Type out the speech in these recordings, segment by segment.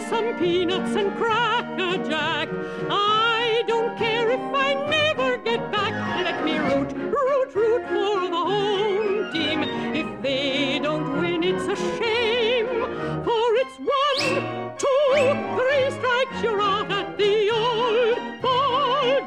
some peanuts and Cracker Jack. I don't care if I never get back. Let me root, root, root for the home team. If they don't win, it's a shame. For it's 1, 2, 3 strikes, you're out at the old ball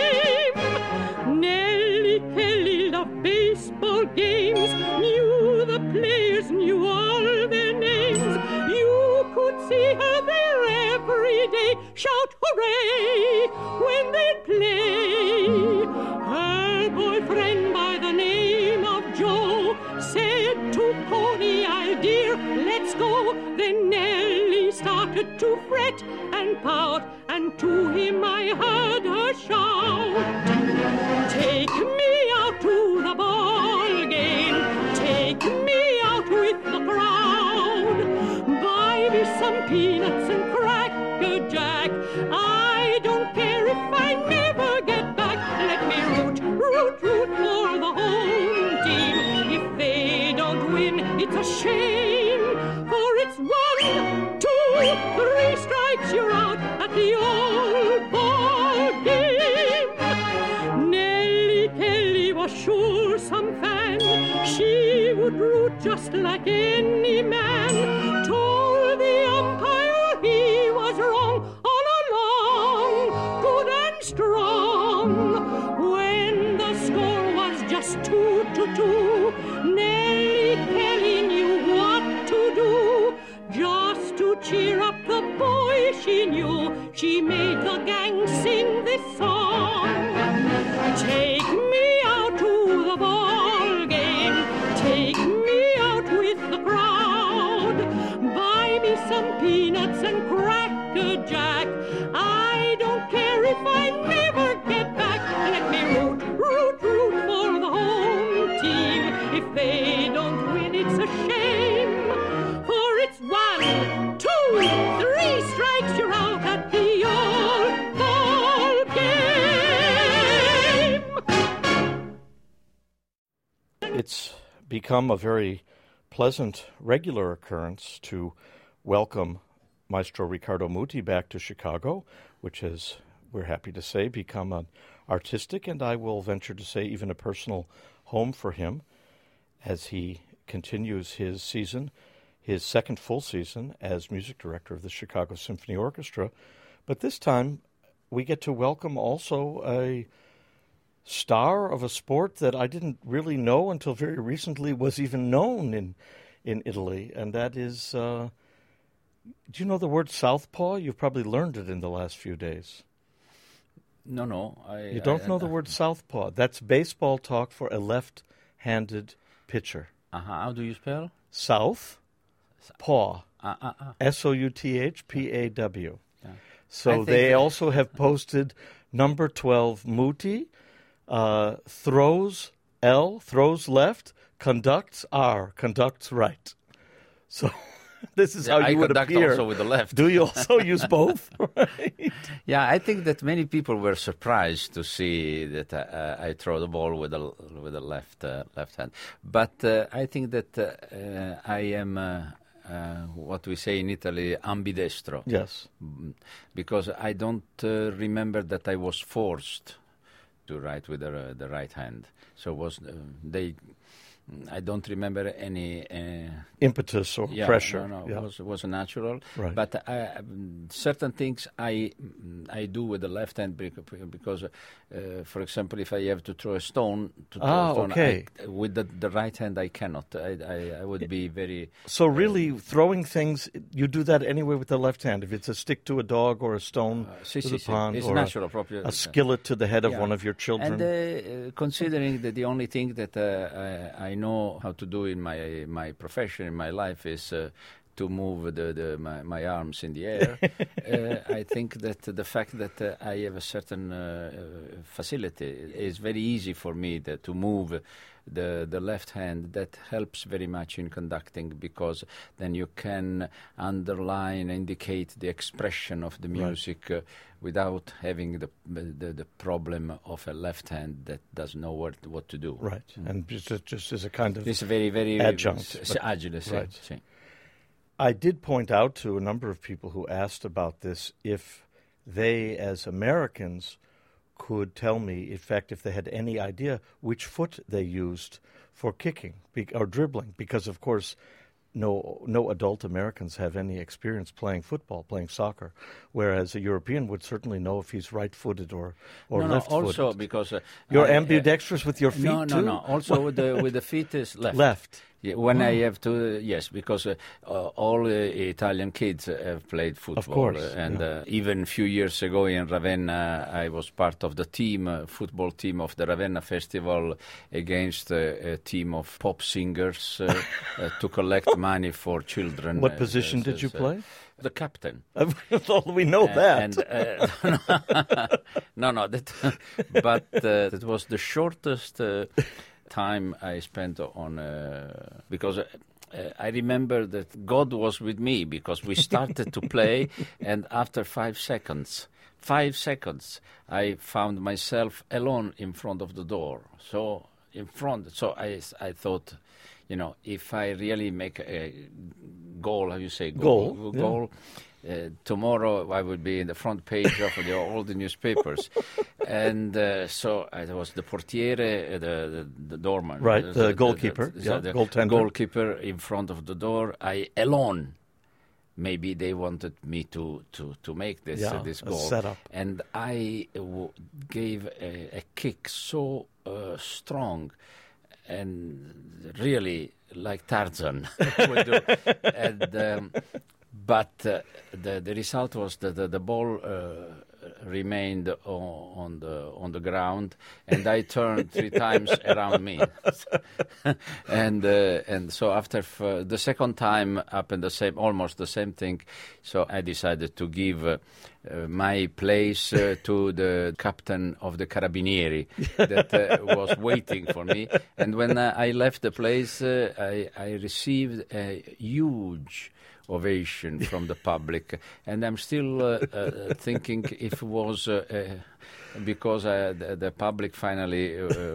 game. Nellie Kelly loved baseball games, knew the players, knew all their names. You could see her there every day, shout hooray when they'd play. Her boyfriend by the name of Joe said to Pony, "I'll dear, let's go." Then Nellie started to fret and pout, and to him I heard her shout, "Take me out to the ball game, take me out with the crowd. Buy me some peanuts and Cracker Jack. I don't care if I never get back. Let me root, root, root for the home team. If they don't win, it's a shame. For it's 1, 2, 3 strikes, you're out at the old ball game." Nellie Kelly was sure some fan. She would root just like any man. Told the umpire he was wrong all along, good and strong. When the score was just 2-2, Nellie Kelly knew what to do. Just to cheer up the boy she knew, she made the gang sing this song. Take me out to the ball game, take me out with the crowd. Buy me some peanuts and Cracker Jack. I don't care if I never get back. Let me root, root, root for the home team. If they don't win, it's a shame. For it's 1, 2, 3 strikes, you're out at the old ball game. It's become a very pleasant, regular occurrence to welcome Maestro Riccardo Muti back to Chicago, which has, we're happy to say, become an artistic and I will venture to say even a personal home for him as he continues his season, his second full season as music director of the Chicago Symphony Orchestra. But this time we get to welcome also a star of a sport that I didn't really know until very recently was even known in Italy, and that is, do you know the word southpaw? You've probably learned it in the last few days. No. You don't know the word southpaw? That's baseball talk for a left-handed pitcher. How do you spell? South, paw, Southpaw. Yeah. So they also have posted number 12, Muti, throws L, throws left, conducts R, conducts right. So this is how you would appear. I conduct also with the left. Do you also use both? Right? Yeah, I think that many people were surprised to see that I throw the ball with the left hand. But I think that I am what we say in Italy, ambidestro. Yes. Because I don't remember that I was forced to write with the right hand. So I don't remember any impetus or pressure. No, it was natural. Right. But certain things I do with the left hand because, for example, if I have to throw a stone, with the right hand I cannot. I would be very. So really, throwing things, you do that anyway with the left hand. If it's a stick to a dog or a stone to the pond, it's or natural, a skillet to the head of one of your children. And considering that the only thing that I know how to do in my profession, in my life, is to move my arms in the air. I think that the fact that I have a certain facility is very easy for me to move the left hand. That helps very much in conducting, because then you can underline, indicate the expression of the music without having the problem of a left hand that doesn't know what to do. Right, and just as a kind of it's very, very adjunct. Agile, right. Sì. I did point out to a number of people who asked about this if they, as Americans, could tell me, in fact, if they had any idea which foot they used for kicking or dribbling, because, of course, no adult Americans have any experience playing football, playing soccer, whereas a European would certainly know if he's right-footed or left-footed. Also because you're ambidextrous with your feet too? No. Also with the feet is left. Left. Yeah, when I have to, yes, because all Italian kids have played football. Of course. And even a few years ago in Ravenna, I was part of the team, football team of the Ravenna Festival against a team of pop singers to collect money for children. What position did you play? The captain. We know that. But it was the shortest time I spent on because I remember that God was with me because we started to play, and after 5 seconds, I found myself alone in front of the door. So I thought, if I really make a goal, how you say goal. Tomorrow I would be in the front page of all the newspapers. And so I was the portiere, the doorman. Right, the goalkeeper. The goaltender. Goalkeeper in front of the door. I alone. Maybe they wanted me to make this goal. Setup. And I gave a kick so strong and really like Tarzan would do. And, but the result was that the ball remained on the ground, and I turned 3 times around me, and so after the second time happened almost the same thing. So I decided to give my place to the captain of the Carabinieri that was waiting for me. And when I left the place, I received a huge ovation from the public, and I'm still thinking if it was because the public finally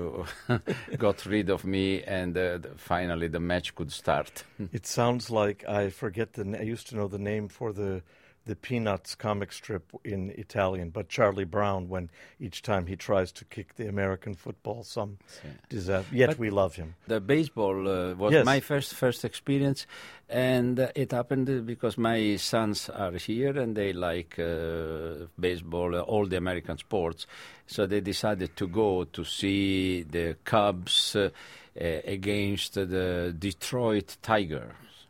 got rid of me, and finally the match could start. It sounds like I used to know the name for the Peanuts comic strip in Italian, but Charlie Brown, when each time he tries to kick the American football, some disaster. Yet we love him. The baseball was my first experience, and it happened because my sons are here and they like baseball, all the American sports. So they decided to go to see the Cubs against the Detroit Tigers.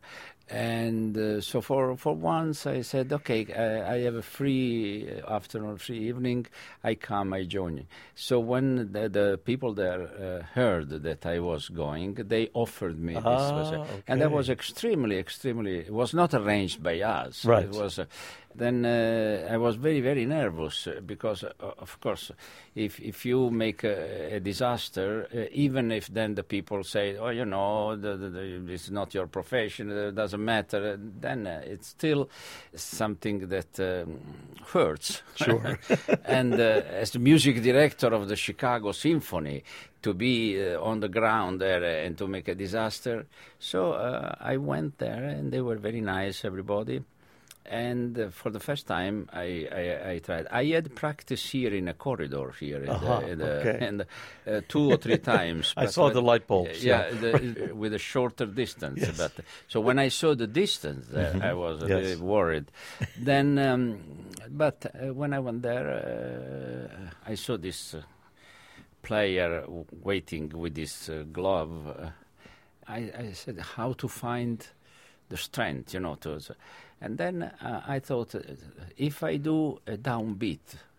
And so for once I said, okay, I have a free afternoon, free evening, I come, I join you. So when the people there heard that I was going, they offered me this. Okay. And that was extremely, it was not arranged by us. Right. It was... Then I was very, very nervous because, of course, if you make a disaster, even if then the people say, oh, it's not your profession, it doesn't matter, then it's still something that hurts. Sure. And as the music director of the Chicago Symphony, to be on the ground there and to make a disaster. So I went there, and they were very nice, everybody. And for the first time, I tried. I had practice here in a corridor here, and 2 or 3 times. I saw the light bulbs. With a shorter distance. Yes. But so when I saw the distance, I was a bit worried. Then, but when I went there, I saw this player waiting with this glove. I said, how to find the strength, and then I thought, if I do a downbeat,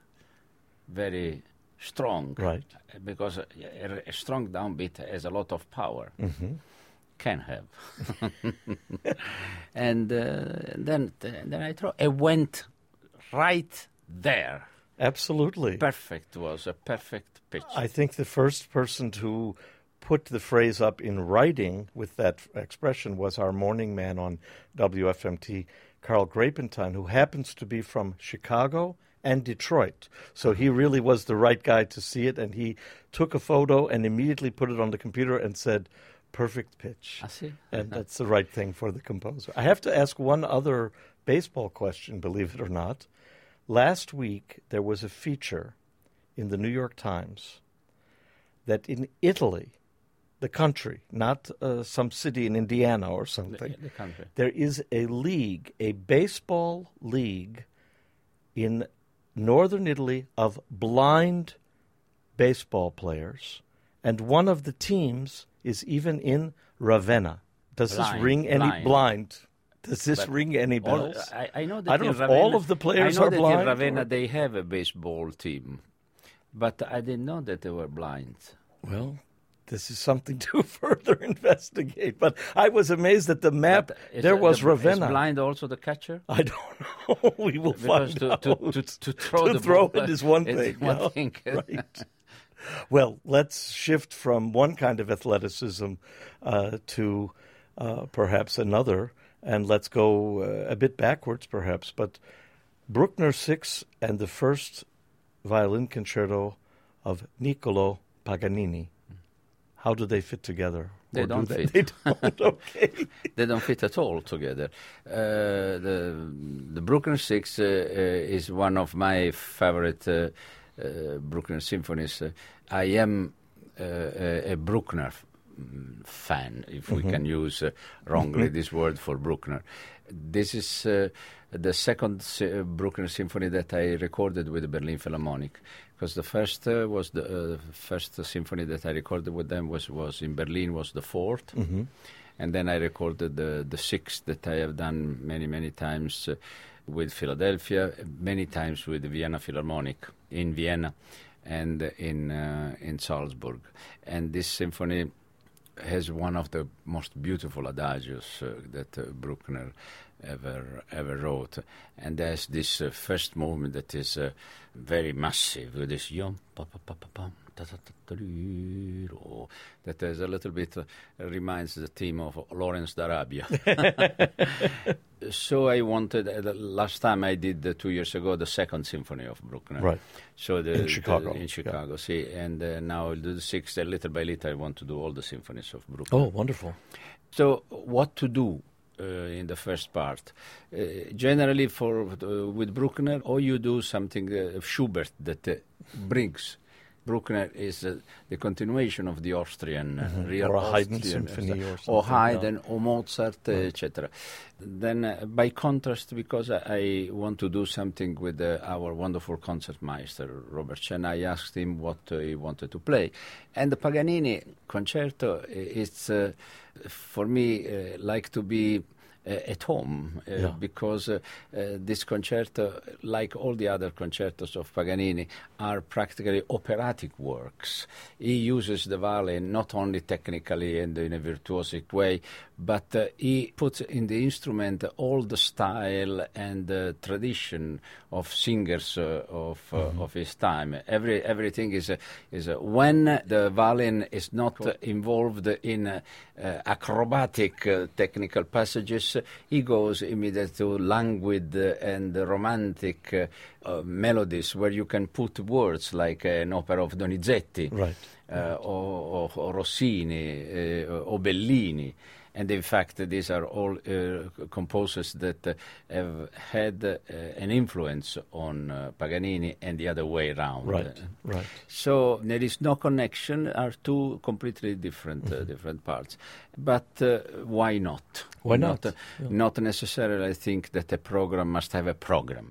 very strong, right? Because a strong downbeat has a lot of power, can have. And then I went right there. Absolutely. Perfect, was a perfect pitch. I think the first person to put the phrase up in writing with that expression was our morning man on WFMT, Carl Grapentine, who happens to be from Chicago and Detroit. So he really was the right guy to see it, and he took a photo and immediately put it on the computer and said, perfect pitch. I see. And that's the right thing for the composer. I have to ask one other baseball question, believe it or not. Last week, there was a feature in the New York Times that in Italy, the country, not some city in Indiana or something, The country. there is a league, a baseball league in northern Italy of blind baseball players, and one of the teams is even in Ravenna. Does this ring any blind? Does this ring any bells? I know that I don't know if Ravenna, all of the players I know are that blind. in Ravenna or- they have a baseball team, but I didn't know that they were blind. Well, this is something to further investigate. But I was amazed at the map. But is There was is Ravenna. blind also the catcher? I don't know. We will Because find to out. throw To the throw ball, it is one it's thing. one yeah. thing. Right. Well, let's shift from one kind of athleticism to perhaps another, and let's go a bit backwards, perhaps. But Bruckner 6 and the first violin concerto of Niccolò Paganini. How do they fit together? They Or do don't fit. They don't. Okay. They don't fit at all together. The Bruckner 6 is one of my favorite Bruckner symphonies. I am a Bruckner fan, if we can use wrongly this word for Bruckner. This is the second Bruckner symphony that I recorded with the Berlin Philharmonic, because the first was the first symphony that I recorded with them was in Berlin, was the fourth, and then I recorded the sixth that I have done many times with Philadelphia, many times with the Vienna Philharmonic in Vienna and in Salzburg. And this symphony has one of the most beautiful adagios that Bruckner ever wrote, and there's this first movement that is very massive with this yum pa pa pa pa pam ta ta ta ta doo, that is a little bit reminds the theme of Lawrence d'Arabia. So I wanted last time I did 2 years ago the second symphony of Bruckner. Right. So In Chicago. In Chicago, Yeah. see, and now I'll do the sixth. Little by little, I want to do all the symphonies of Bruckner. Oh, wonderful. So, what to do in the first part? Generally, with Bruckner, or you do something Schubert that brings. Bruckner is the continuation of the Austrian, real Or a Haydn Austrian, symphony or something. or Haydn, or Mozart, etc. Then, by contrast, because I want to do something with our wonderful concertmeister, Robert Chen, I asked him what he wanted to play. And the Paganini concerto, it's, for me, like to be at home, because this concerto, like all the other concertos of Paganini, are practically operatic works. He uses the violin not only technically and in a virtuosic way, but he puts in the instrument all the style and the tradition of singers of his time. Everything is when the violin is not involved in acrobatic technical passages, he goes immediately to languid and romantic melodies where you can put words like an opera of Donizetti, Right. or Rossini, or Bellini. And in fact, these are all composers that have had an influence on Paganini and the other way around. Right. Right. So there is no connection, are two completely different different parts. But why not? Why not? Not necessarily I think that a program must have a program.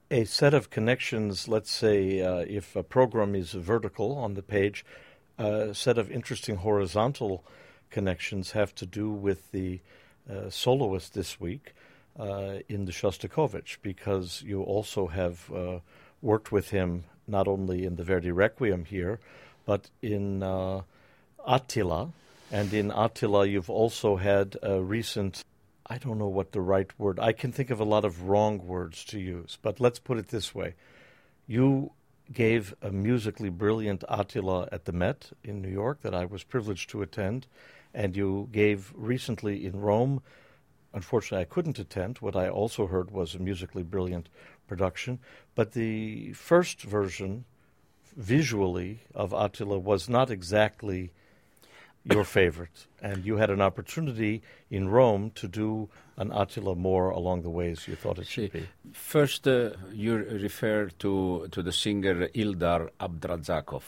a set of connections, let's say if a program is vertical on the page, a set of interesting horizontal connections have to do with the soloist this week in the Shostakovich, because you also have worked with him not only in the Verdi Requiem here, but in Attila. And in Attila you've also had a recent, I don't know what the right word, I can think of a lot of wrong words to use, but let's put it this way. You gave a musically brilliant Attila at the Met in New York that I was privileged to attend, and you gave recently in Rome, unfortunately I couldn't attend, what I also heard was a musically brilliant production, but the first version visually of Attila was not exactly your favorite, and you had an opportunity in Rome to do an Attila more along the ways you thought it should be. First, you refer to the singer Ildar Abdrazakov.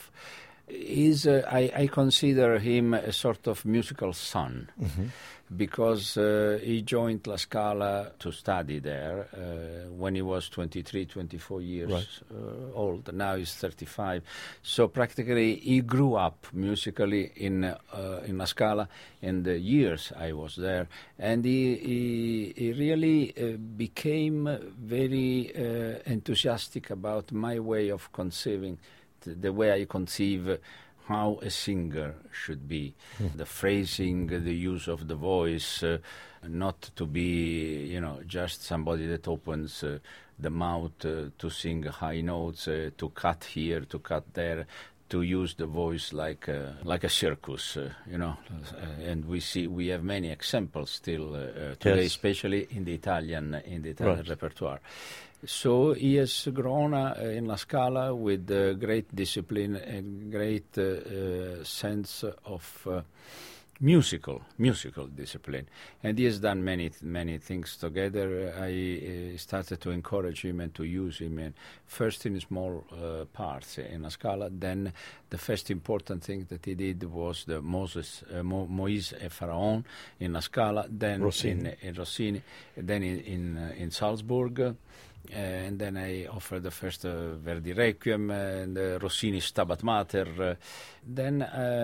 I consider him a sort of musical son, because he joined La Scala to study there when he was 23, 24 years old. Now he's 35. So practically he grew up musically in La Scala in the years I was there. And he really became very enthusiastic about my way of conceiving, the way I conceive how a singer should be. The phrasing, the use of the voice, not to be, just somebody that opens the mouth to sing high notes, to cut here, to cut there, to use the voice like a circus, and we have many examples still today, especially in the Italian repertoire. So he has grown in La Scala with great discipline and great sense of musical discipline, and he has done many things together. I started to encourage him and to use him, first in small parts in La Scala. Then the first important thing that he did was the Moïse et Pharaon in La Scala, then in Rossini, then in Salzburg. And then I offered the first Verdi Requiem and Rossini Stabat Mater. Then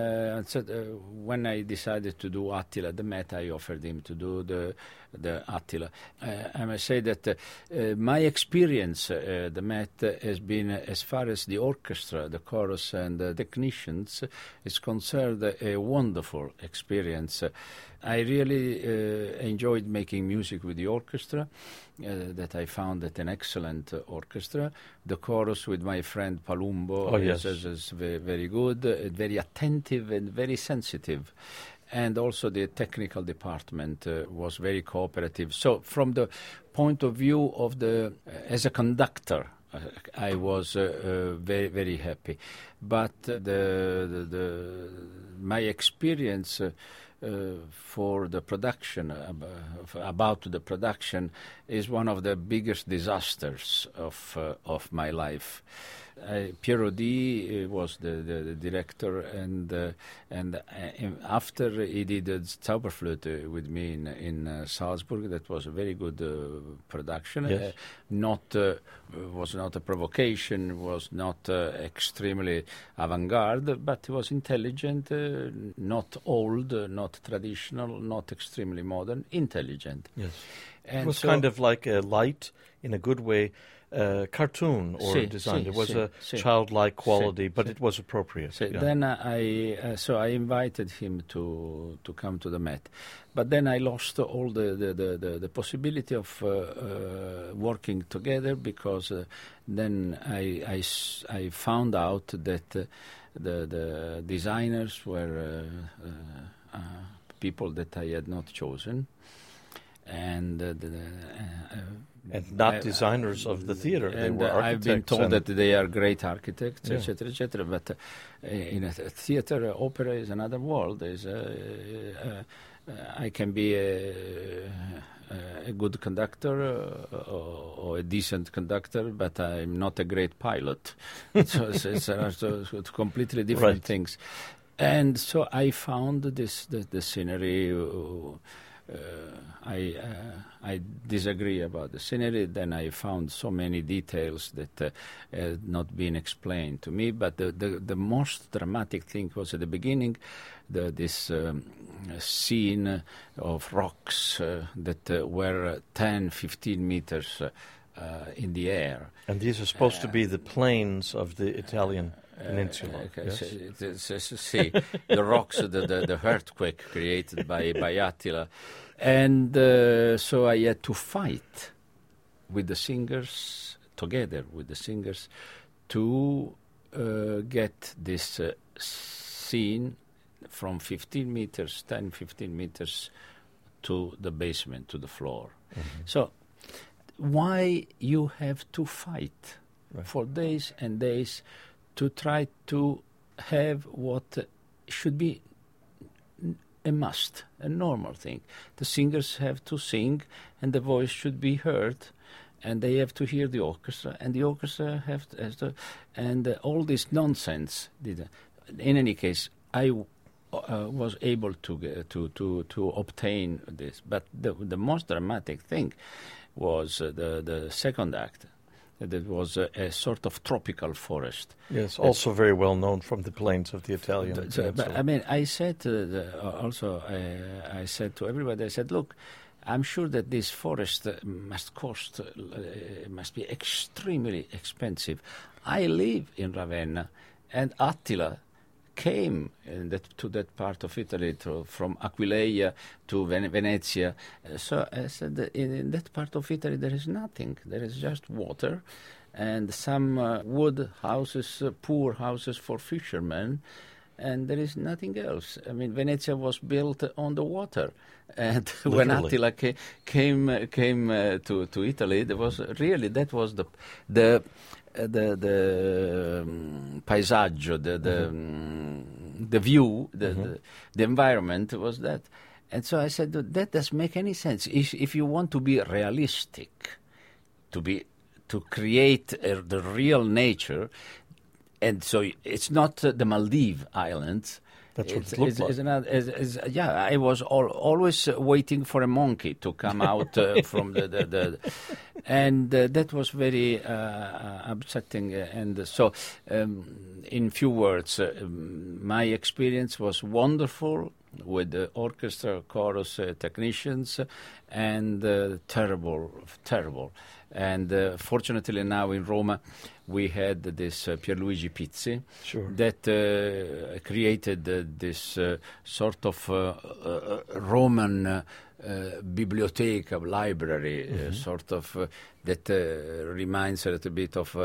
when I decided to do Attila at the Met, I offered him to do the Attila. I must say that my experience at the Met has been, as far as the orchestra, the chorus and the technicians is concerned, a wonderful experience. I really enjoyed making music with the orchestra, that I found that an excellent orchestra. The chorus with my friend Palumbo is very good, very attentive and very sensitive. And also the technical department was very cooperative. So from the point of view of as a conductor, I was very, very happy. But my experience for the production, about the production, is one of the biggest disasters of my life. Piero Di was the director, and after he did the Zauberflöte with me in Salzburg, that was a very good production. Yes. Was not a provocation, was not extremely avant-garde, but it was intelligent, not old, not traditional, not extremely modern, intelligent. Yes. And it was kind of like a light, in a good way, cartoon or design. There was a childlike quality, but it was appropriate. Then I invited him to come to the Met, but then I lost all the possibility of working together, because then I found out that the designers were people that I had not chosen, and not designers of the theater. They were architects. I've been told that they are great architects, etc., etc. But in a theater, opera is another world. I can be a good conductor or a decent conductor, but I'm not a great pilot. So it's completely different things. And so I found the scenery I disagree about the scenery. Then I found so many details that had not been explained to me. But the most dramatic thing was at the beginning, this scene of rocks that were 10, 15 meters in the air. And these are supposed to be the plains of the Italian peninsula. Yes. See, the rocks, the earthquake created by Attila. And so I had to fight with the singers, together with the singers, to get this scene from 15 meters, 10, 15 meters to the basement, to the floor. Mm-hmm. So why you have to fight for days and days to try to have what should be a must, a normal thing. The singers have to sing, and the voice should be heard, and they have to hear the orchestra, and the orchestra has to, and all this nonsense. In any case, I was able to obtain this, but the most dramatic thing was the second act. That was a sort of tropical forest. Yes, also very well known from the plains of the Italian peninsula. But, I mean, I said I said to everybody, I said, look, I'm sure that this forest must be extremely expensive. I live in Ravenna, and Attila came to that part of Italy, from Aquileia to Venezia. So I said, in that part of Italy there is nothing. There is just water and some wood houses, poor houses for fishermen, and there is nothing else. I mean, Venezia was built on the water. And when Attila came to Italy, that was the paesaggio, the view, the environment was that. And so I said, that doesn't make any sense. If you want to be realistic, to create the real nature, and so it's not the Maldives Islands. That's what it looks like. I was always waiting for a monkey to come out from the and that was very upsetting. And so, in few words, my experience was wonderful with the orchestra, chorus, technicians, and terrible. And fortunately now in Roma we had this Pierluigi Pizzi that created this sort of Roman biblioteca, library, sort of that reminds a little bit of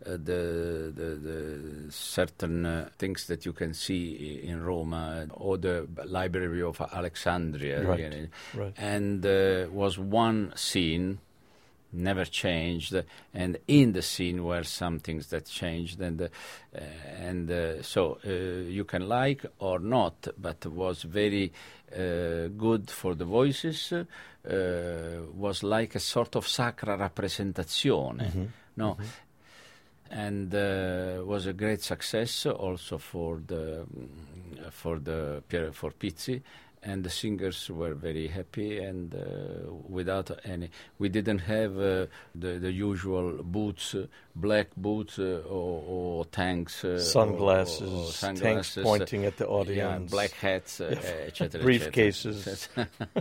the certain things that you can see in Roma, or the library of Alexandria. Right. And was one scene, never changed, and in the scene were some things that changed, and so you can like or not, but was very good for the voices, was like a sort of sacra rappresentazione, and was a great success also for Pizzi. And the singers were very happy, and without any, we didn't have the usual boots, black boots or tanks, sunglasses, tanks pointing at the audience, black hats, etc. briefcases.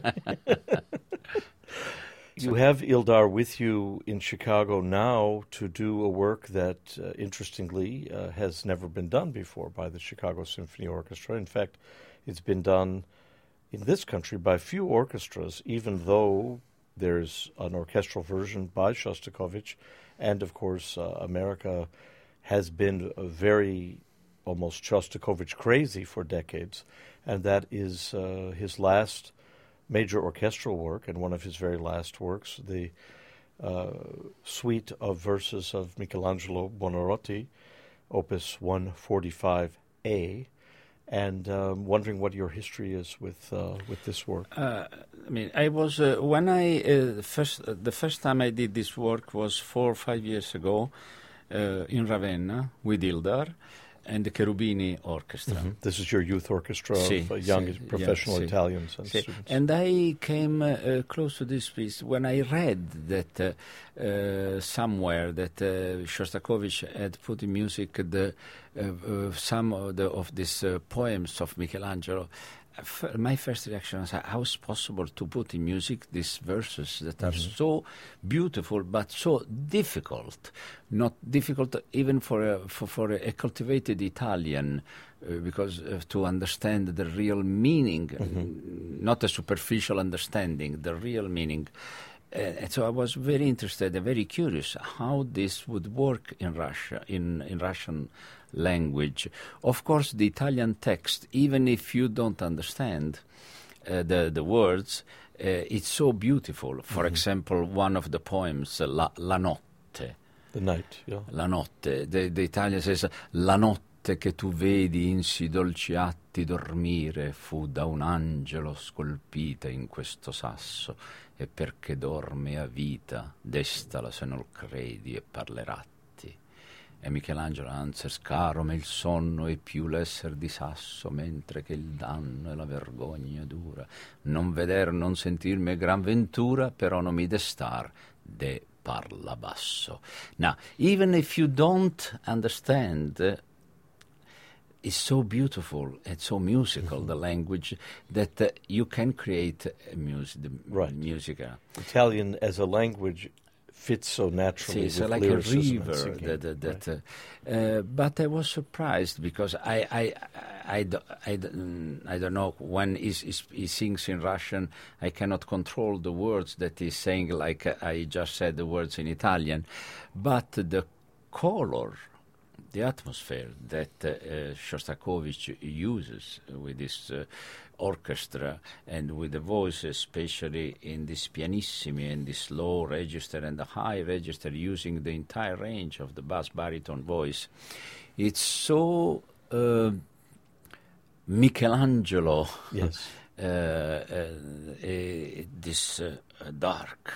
You have Ildar with you in Chicago now to do a work that, interestingly, has never been done before by the Chicago Symphony Orchestra. In fact, it's been done in this country by few orchestras, even though there's an orchestral version by Shostakovich, and of course America has been very almost Shostakovich crazy for decades, and that is his last major orchestral work and one of his very last works, the suite of verses of Michelangelo Buonarroti, Opus 145A. And wondering what your history is with this work. I mean, I was when I the first time I did this work was 4 or 5 years ago in Ravenna with Ildar, and the Cherubini Orchestra. Mm-hmm. This is your youth orchestra of young professional Italians and students. And I came close to this piece when I read that somewhere that Shostakovich had put in music some of these poems of Michelangelo. My first reaction was, how is possible to put in music these verses that are so beautiful but so difficult? Not difficult even for a cultivated Italian, because to understand the real meaning, not a superficial understanding, the real meaning. And so I was very interested and very curious how this would work in Russia, in Russian language. Of course, the Italian text, even if you don't understand the words, it's so beautiful. For example, one of the poems, La notte. The night, yeah. La notte. The Italian says, La notte che tu vedi in si dolci atti dormire fu da un angelo scolpita in questo sasso, e perché dorme a vita, destala se non credi e parleratti. E Michelangelo answers, caro me il sonno è più l'esser di sasso, mentre che il danno e la vergogna dura. Non veder, non sentirmi è gran ventura, però non mi destar de parla basso. Now, even if you don't understand, it's so beautiful, it's so musical, the language, that you can create music. Italian as a language fits so naturally it's with like a lyricism river. But I was surprised because I don't know, when he sings in Russian, I cannot control the words that he's saying, like I just said the words in Italian. But the color, the atmosphere that Shostakovich uses with this orchestra and with the voice, especially in this pianissimi and this low register and the high register, using the entire range of the bass baritone voice, it's so Michelangelo. Yes. This dark,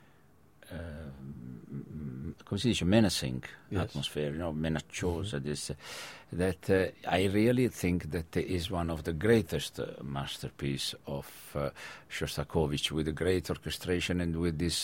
come si dice, menacing atmosphere, minacciosa, this, that I really think that is one of the greatest masterpiece of Shostakovich, with a great orchestration and with this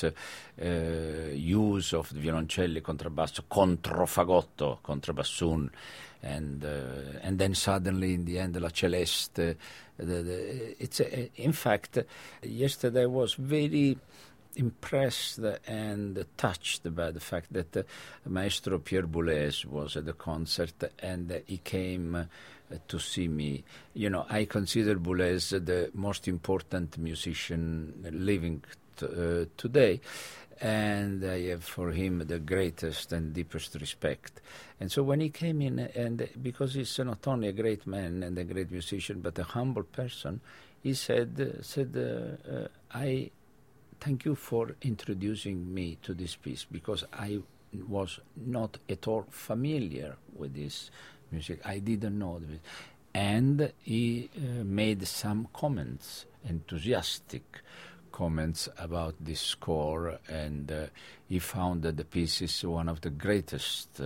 use of the violoncelli, contrabbasso, controfagotto, contrabassoon, and then suddenly in the end la celeste. It's in fact, yesterday I was very impressed and touched by the fact that Maestro Pierre Boulez was at the concert and he came to see me. You know, I consider Boulez the most important musician living today, and I have for him the greatest and deepest respect. And so when he came in, and because he's not only a great man and a great musician, but a humble person, he said, I thank you for introducing me to this piece, because I was not at all familiar with this music. I didn't know it. And he made some comments, enthusiastic comments about this score, and he found that the piece is one of the greatest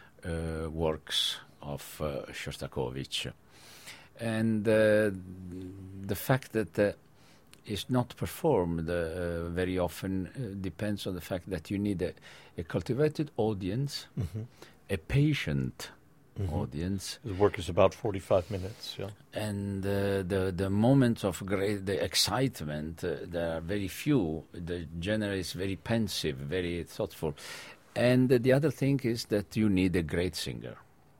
works of Shostakovich. And the fact that is not performed very often depends on the fact that you need a cultivated audience, a patient audience. The work is about 45 minutes, yeah. And the moments of the excitement, there are very few. The genre is very pensive, very thoughtful. And the other thing is that you need a great singer.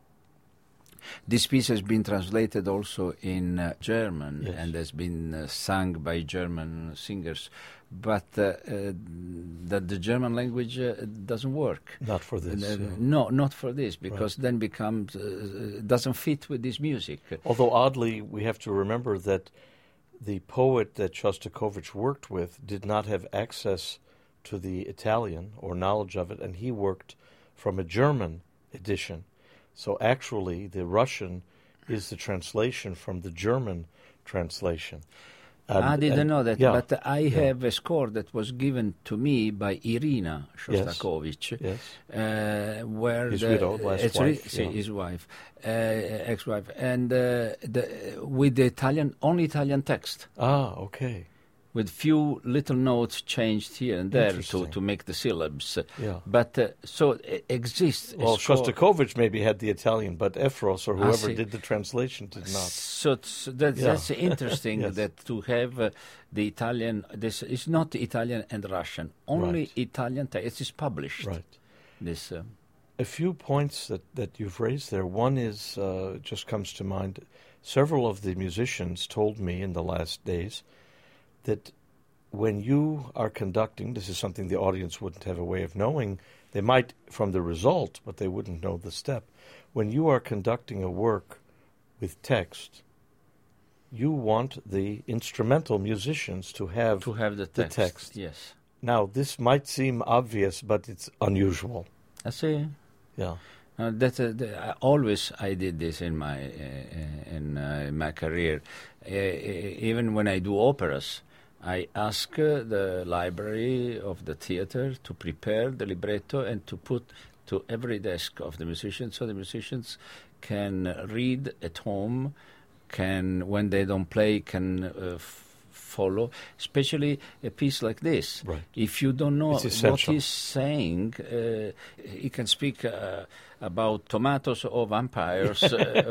This piece has been translated also in German, and has been sung by German singers, but that the German language doesn't work. Not for this. No, not for this, because then becomes doesn't fit with this music. Although oddly, we have to remember that the poet that Shostakovich worked with did not have access to the Italian or knowledge of it, and he worked from a German edition. So actually, the Russian is the translation from the German translation. I didn't know that, yeah, but I have a score that was given to me by Irina Shostakovich, where his widow, last wife, his wife, ex-wife, and with the only Italian text. Ah, okay. With few little notes changed here and there to make the syllabs. Yeah. But so it exists. Well, Shostakovich maybe had the Italian, but Efros or whoever did the translation did not. So that's interesting that to have the Italian. This is not Italian and Russian. Only Italian text. It is published. Right. This. A few points that you've raised there. One is just comes to mind. Several of the musicians told me in the last days that when you are conducting, this is something the audience wouldn't have a way of knowing. They might from the result, but they wouldn't know the step. When you are conducting a work with text, you want the instrumental musicians to have the text. Yes. Now, this might seem obvious, but it's unusual. I see. Yeah. Always I did this in my career. Even when I do operas, I ask the library of the theater to prepare the libretto and to put to every desk of the musicians, so the musicians can read at home, when they don't play, can follow, especially a piece like this. Right. If you don't know what he's saying, he can speak about tomatoes or vampires.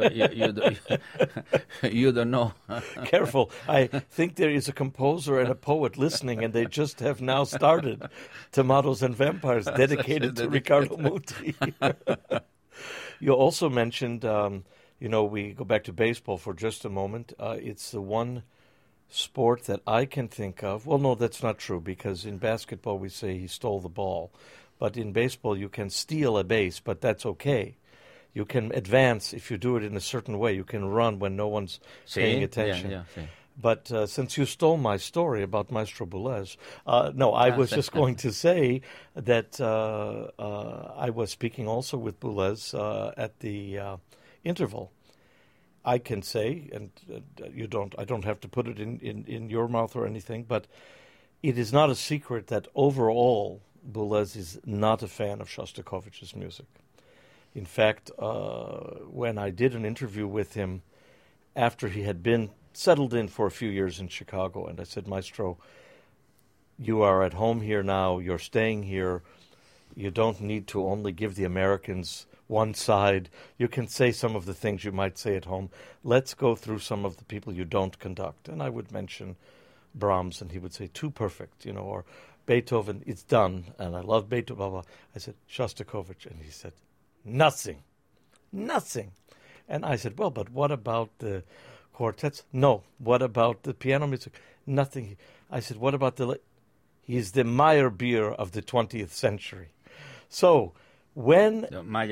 You don't know. Careful. I think there is a composer and a poet listening, and they just have now started Tomatoes and Vampires, dedicated to Riccardo Muti. You also mentioned, we go back to baseball for just a moment. It's the one sport that I can think of. Well, no, that's not true, because in basketball we say he stole the ball. But in baseball you can steal a base, but that's okay. You can advance if you do it in a certain way. You can run when no one's paying attention. But since you stole my story about Maestro Boulez, I was just going to say that I was speaking also with Boulez at the interval. I can say, and I don't have to put it in your mouth or anything, but it is not a secret that overall Boulez is not a fan of Shostakovich's music. In fact, when I did an interview with him after he had been settled in for a few years in Chicago, and I said, Maestro, you are at home here now, you're staying here, you don't need to only give the Americans one side. You can say some of the things you might say at home. Let's go through some of the people you don't conduct. And I would mention Brahms, and he would say, too perfect, or Beethoven, it's done. And I love Beethoven, blah, blah. I said, Shostakovich. And he said, nothing. And I said, well, but what about the quartets? No. What about the piano music? Nothing. I said, what about he's the Meyerbeer of the 20th century. So, when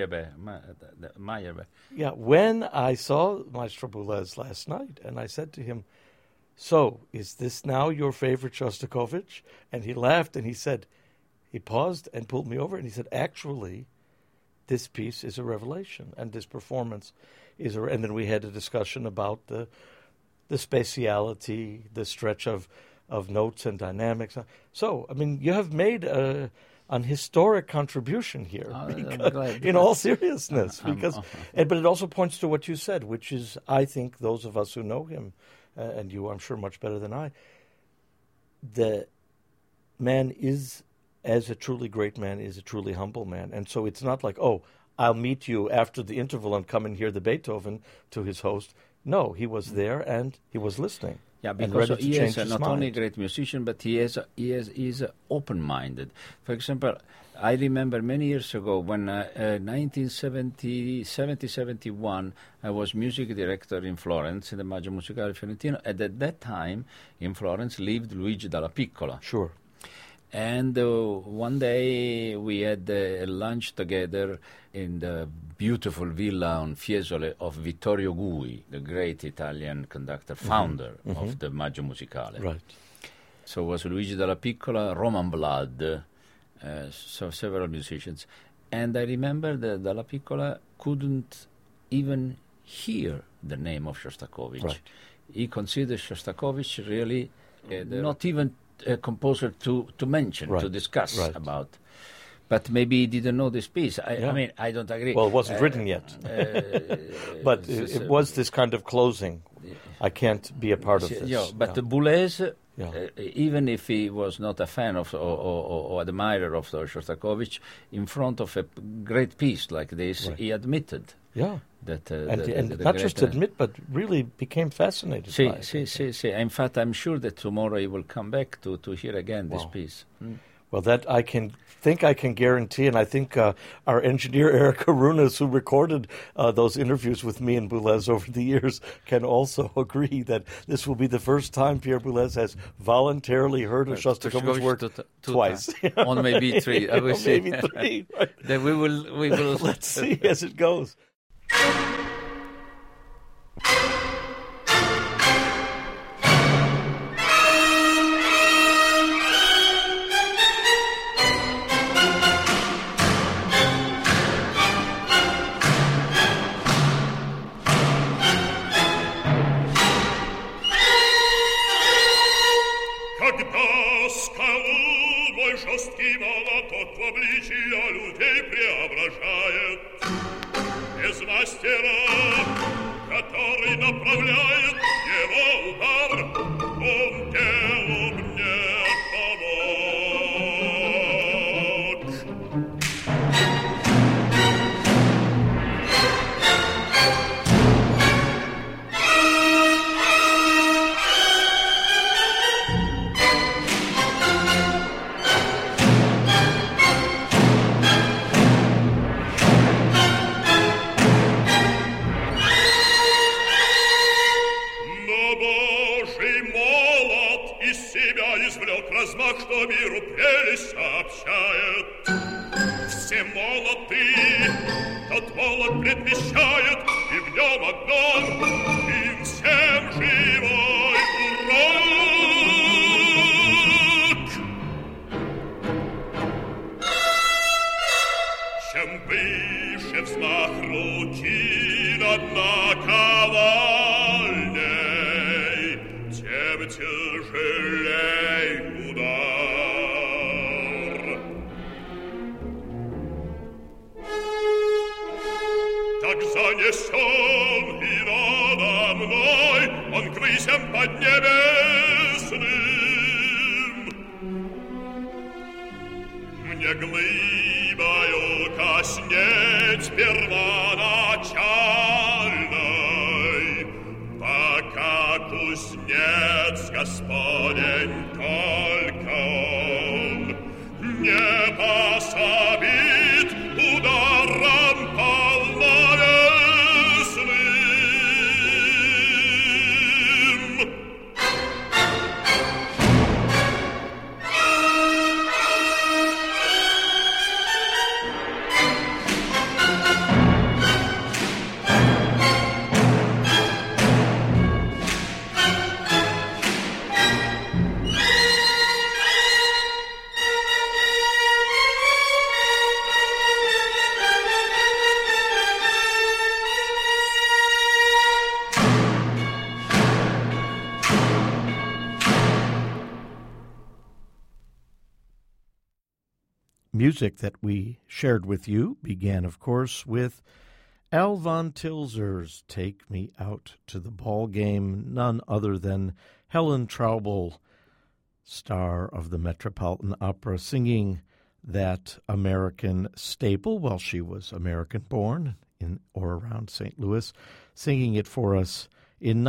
when I saw Maestro Boulez last night, and I said to him, so is this now your favorite Shostakovich? And he laughed, and he paused and pulled me over, and he said, actually, this piece is a revelation, and this performance is and then we had a discussion about the spatiality, the stretch of notes and dynamics. So, I mean, you have made an historic contribution here, in all seriousness. But it also points to what you said, which is, I think, those of us who know him, and you, I'm sure, much better than I, the man is, as a truly great man, is a truly humble man. And so it's not like, I'll meet you after the interval and come and hear the Beethoven to his host. No, he was there and he was listening. Yeah, because he is not only a great musician, but he is open-minded. For example, I remember many years ago when 1970-71, I was music director in Florence, in the Maggio Musicale Fiorentino, and at that time in Florence lived Luigi Dalla Piccola. Sure. And one day we had a lunch together in the beautiful villa on Fiesole of Vittorio Gui, the great Italian conductor, founder of the Maggio Musicale. Right. So it was Luigi Dalla Piccola, Roman Blood, so several musicians. And I remember that Dalla Piccola couldn't even hear the name of Shostakovich. Right. he considers Shostakovich really not even a composer to mention, to discuss about. But maybe he didn't know this piece. I mean, I don't agree. Well, it wasn't written yet. But it was this kind of closing. I can't be a part of this. But Boulez, even if he was not a fan of or admirer of Shostakovich, in front of a great piece like this, he admitted. That, and not just admit, but really became fascinated by it. In fact, I'm sure that tomorrow he will come back to hear again this piece. Well, that I can guarantee, and I think our engineer, Eric Arunas, who recorded those interviews with me and Boulez over the years, can also agree that this will be the first time Pierre Boulez has voluntarily heard of Shostakovich's work twice. Or maybe three. I will say. Maybe three. Right. Then we will. Let's see as it goes. Music that we shared with you began, of course, with Al von Tilser's Take Me Out to the Ball Game, none other than Helen Traubel, star of the Metropolitan Opera, singing that American staple while she was American-born in or around St. Louis, singing it for us in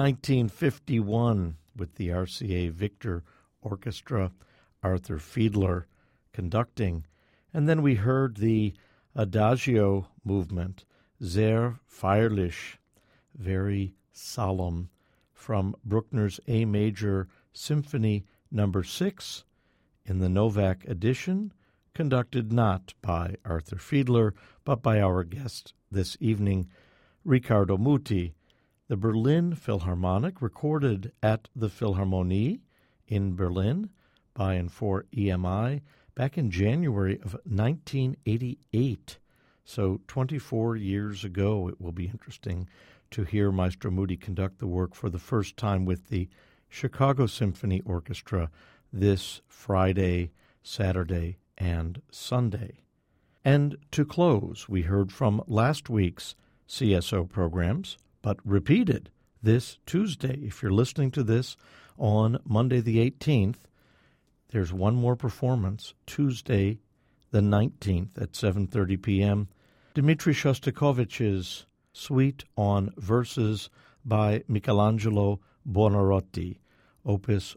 1951 with the RCA Victor Orchestra, Arthur Fiedler conducting. And then we heard the Adagio movement, Sehr feierlich, very solemn, from Bruckner's A Major Symphony No. 6 in the Novak edition, conducted not by Arthur Fiedler, but by our guest this evening, Riccardo Muti. The Berlin Philharmonic, recorded at the Philharmonie in Berlin by and for EMI, back in January of 1988, So 24 years ago, it will be interesting to hear Maestro Muti conduct the work for the first time with the Chicago Symphony Orchestra this Friday, Saturday, and Sunday. And to close, we heard from last week's CSO programs, but repeated this Tuesday. If you're listening to this on Monday the 18th, there's one more performance, Tuesday the 19th at 7:30 p.m., Dmitri Shostakovich's Suite on Verses by Michelangelo Buonarroti, Opus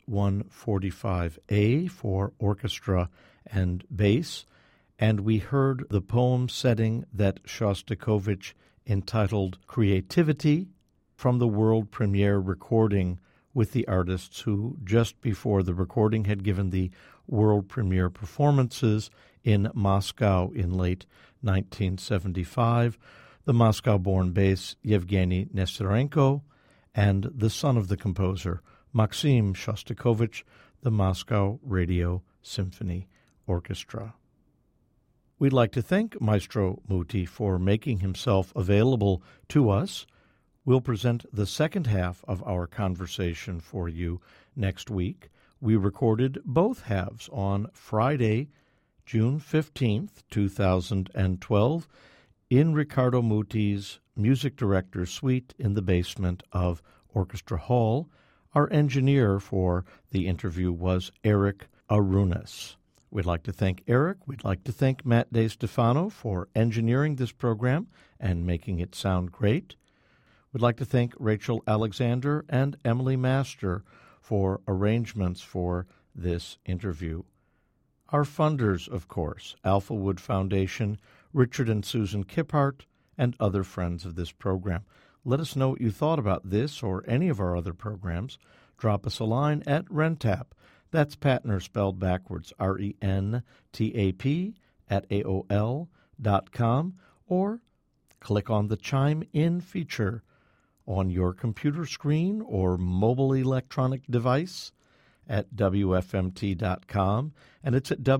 145A for orchestra and bass, and we heard the poem setting that Shostakovich entitled Creativity from the world premiere recording with the artists who, just before the recording, had given the world premiere performances in Moscow in late 1975, the Moscow-born bass Yevgeny Nesterenko, and the son of the composer, Maxim Shostakovich, the Moscow Radio Symphony Orchestra. We'd like to thank Maestro Muti for making himself available to us. We'll present the second half of our conversation for you next week. We recorded both halves on Friday, June 15th, 2012, in Riccardo Muti's music director suite in the basement of Orchestra Hall. Our engineer for the interview was Eric Arunas. We'd like to thank Eric. We'd like to thank Matt DeStefano for engineering this program and making it sound great. We'd like to thank Rachel Alexander and Emily Master for arrangements for this interview. Our funders, of course, Alphawood Foundation, Richard and Susan Kiphart, and other friends of this program. Let us know what you thought about this or any of our other programs. Drop us a line at Rentap. That's Patner spelled backwards, RENTAP, at AOL.com, or click on the Chime In feature on your computer screen or mobile electronic device at WFMT.com, and it's at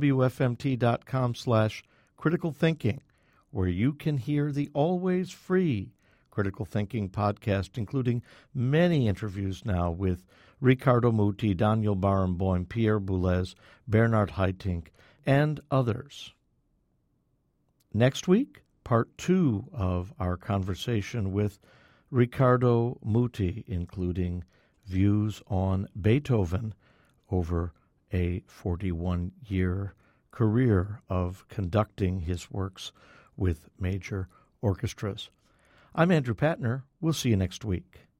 WFMT.com/critical thinking, where you can hear the always free Critical Thinking podcast, including many interviews now with Riccardo Muti, Daniel Barenboim, Pierre Boulez, Bernard Haitink, and others. Next week, part 2 of our conversation with Riccardo Muti, including views on Beethoven over a 41-year career of conducting his works with major orchestras. I'm Andrew Patner. We'll see you next week.